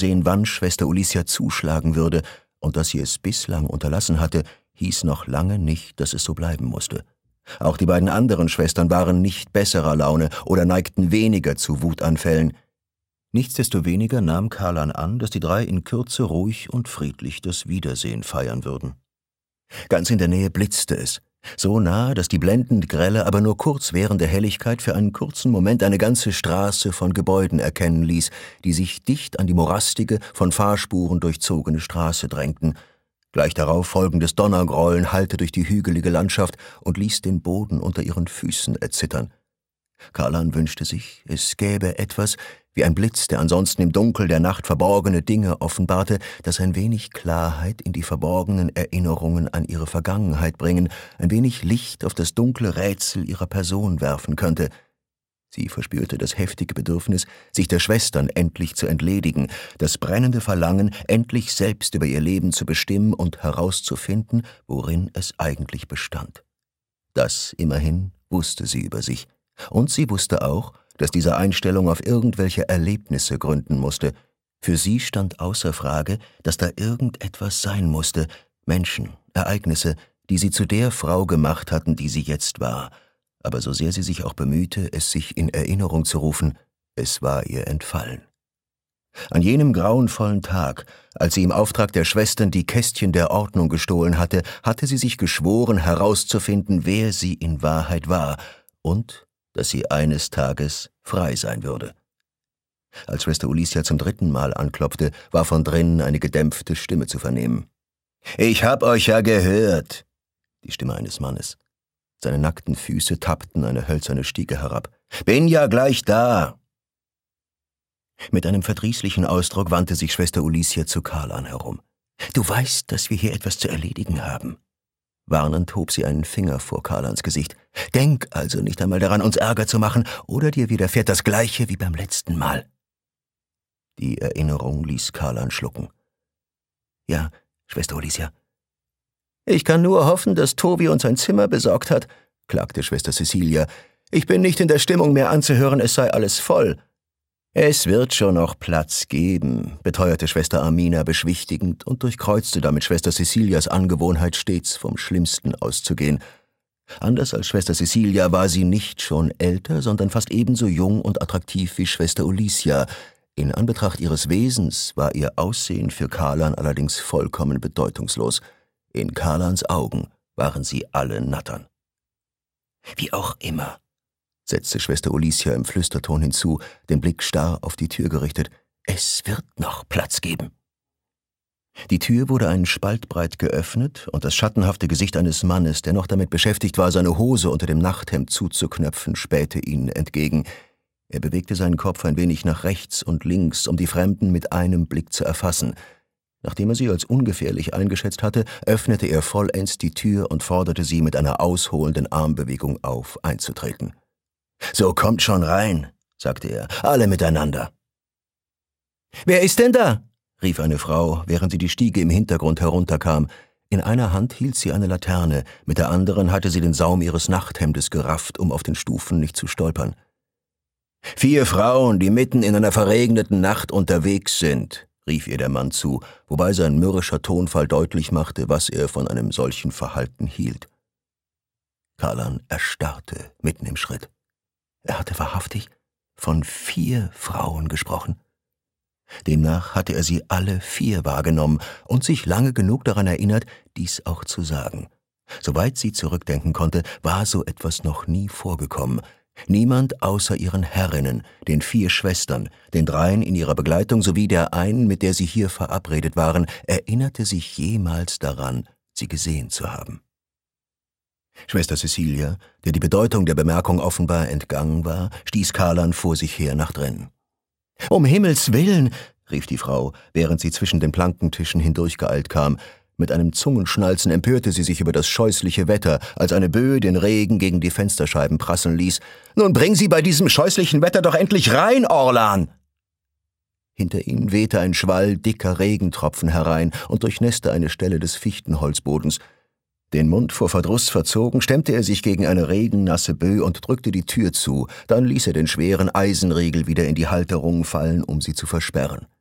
sehen, wann Schwester Ulicia zuschlagen würde, und dass sie es bislang unterlassen hatte, hieß noch lange nicht, dass es so bleiben musste. Auch die beiden anderen Schwestern waren nicht besserer Laune oder neigten weniger zu Wutanfällen. Nichtsdestoweniger nahm Karlan an, dass die drei in Kürze ruhig und friedlich das Wiedersehen feiern würden. Ganz in der Nähe blitzte es, so nahe, dass die blendend grelle, aber nur kurz währende Helligkeit für einen kurzen Moment eine ganze Straße von Gebäuden erkennen ließ, die sich dicht an die morastige, von Fahrspuren durchzogene Straße drängten. Gleich darauf folgendes Donnergrollen hallte durch die hügelige Landschaft und ließ den Boden unter ihren Füßen erzittern. Karlan wünschte sich, es gäbe etwas, wie ein Blitz, der ansonsten im Dunkel der Nacht verborgene Dinge offenbarte, das ein wenig Klarheit in die verborgenen Erinnerungen an ihre Vergangenheit bringen, ein wenig Licht auf das dunkle Rätsel ihrer Person werfen könnte. Sie verspürte das heftige Bedürfnis, sich der Schwestern endlich zu entledigen, das brennende Verlangen, endlich selbst über ihr Leben zu bestimmen und herauszufinden, worin es eigentlich bestand. Das immerhin wusste sie über sich. Und sie wusste auch, dass diese Einstellung auf irgendwelche Erlebnisse gründen musste. Für sie stand außer Frage, dass da irgendetwas sein musste, Menschen, Ereignisse, die sie zu der Frau gemacht hatten, die sie jetzt war. Aber so sehr sie sich auch bemühte, es sich in Erinnerung zu rufen, es war ihr entfallen. An jenem grauenvollen Tag, als sie im Auftrag der Schwestern die Kästchen der Ordnung gestohlen hatte, hatte sie sich geschworen, herauszufinden, wer sie in Wahrheit war und dass sie eines Tages frei sein würde. Als Schwester Ulicia zum 3. Mal anklopfte, war von drinnen eine gedämpfte Stimme zu vernehmen. »Ich hab euch ja gehört«, die Stimme eines Mannes. Seine nackten Füße tappten eine hölzerne Stiege herab. »Bin ja gleich da!« Mit einem verdrießlichen Ausdruck wandte sich Schwester Ulicia zu Karlan herum. »Du weißt, dass wir hier etwas zu erledigen haben.« Warnend hob sie einen Finger vor Karlans Gesicht. »Denk also nicht einmal daran, uns Ärger zu machen, oder dir widerfährt das Gleiche wie beim letzten Mal.« Die Erinnerung ließ Karlan schlucken. »Ja, Schwester Ulicia.« »Ich kann nur hoffen, dass Tobi uns ein Zimmer besorgt hat«, klagte Schwester Cecilia. »Ich bin nicht in der Stimmung mehr anzuhören, es sei alles voll.« »Es wird schon noch Platz geben«, beteuerte Schwester Amina beschwichtigend und durchkreuzte damit Schwester Cecilias Angewohnheit, stets vom Schlimmsten auszugehen. Anders als Schwester Cecilia war sie nicht schon älter, sondern fast ebenso jung und attraktiv wie Schwester Ulicia. In Anbetracht ihres Wesens war ihr Aussehen für Karlan allerdings vollkommen bedeutungslos. In Karlans Augen waren sie alle Nattern. »Wie auch immer«, setzte Schwester Ulicia im Flüsterton hinzu, den Blick starr auf die Tür gerichtet. »Es wird noch Platz geben.« Die Tür wurde einen Spalt breit geöffnet und das schattenhafte Gesicht eines Mannes, der noch damit beschäftigt war, seine Hose unter dem Nachthemd zuzuknöpfen, spähte ihnen entgegen. Er bewegte seinen Kopf ein wenig nach rechts und links, um die Fremden mit einem Blick zu erfassen. Nachdem er sie als ungefährlich eingeschätzt hatte, öffnete er vollends die Tür und forderte sie mit einer ausholenden Armbewegung auf, einzutreten. »So, kommt schon rein«, sagte er, »alle miteinander.« »Wer ist denn da?« rief eine Frau, während sie die Stiege im Hintergrund herunterkam. In einer Hand hielt sie eine Laterne, mit der anderen hatte sie den Saum ihres Nachthemdes gerafft, um auf den Stufen nicht zu stolpern. »4 Frauen, die mitten in einer verregneten Nacht unterwegs sind«, rief ihr der Mann zu, wobei sein mürrischer Tonfall deutlich machte, was er von einem solchen Verhalten hielt. Karlan erstarrte mitten im Schritt. Er hatte wahrhaftig von 4 Frauen gesprochen. Demnach hatte er sie alle 4 wahrgenommen und sich lange genug daran erinnert, dies auch zu sagen. Soweit sie zurückdenken konnte, war so etwas noch nie vorgekommen. Niemand außer ihren Herrinnen, den 4 Schwestern, den 3 in ihrer Begleitung sowie der einen, mit der sie hier verabredet waren, erinnerte sich jemals daran, sie gesehen zu haben. Schwester Cecilia, der die Bedeutung der Bemerkung offenbar entgangen war, stieß Karlan vor sich her nach drinnen. »Um Himmels Willen«, rief die Frau, während sie zwischen den Plankentischen hindurchgeeilt kam. Mit einem Zungenschnalzen empörte sie sich über das scheußliche Wetter, als eine Böe den Regen gegen die Fensterscheiben prasseln ließ. »Nun bring sie bei diesem scheußlichen Wetter doch endlich rein, Orlan!« Hinter ihnen wehte ein Schwall dicker Regentropfen herein und durchnässte eine Stelle des Fichtenholzbodens. Den Mund vor Verdruss verzogen, stemmte er sich gegen eine regennasse Böe und drückte die Tür zu, dann ließ er den schweren Eisenriegel wieder in die Halterung fallen, um sie zu versperren.